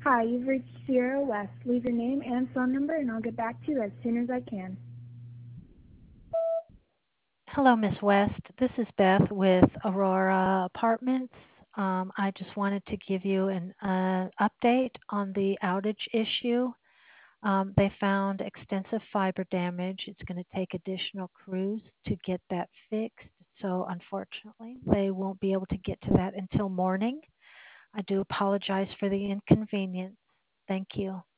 Hi, you've reached Sierra West. Leave your name and phone number, and I'll get back to you as soon as I can. Hello, Miss West. This is Beth with Aurora Apartments. I just wanted to give you an update on the outage issue. They found extensive fiber damage. It's going to take additional crews to get that fixed. So, unfortunately, they won't be able to get to that until morning. I do apologize for the inconvenience. Thank you.